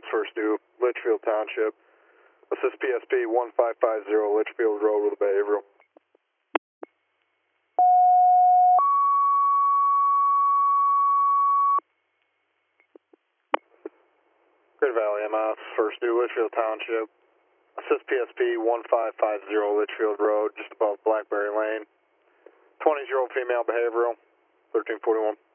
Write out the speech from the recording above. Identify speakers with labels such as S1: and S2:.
S1: Ops, first due, Litchfield Township. Assist PSP 1550 Litchfield Road with a behavioral. Great Valley MS, first due, Litchfield Township. Assist PSP 1550 Litchfield Road, just above Blackberry Lane. 20-year-old female behavioral, 1341.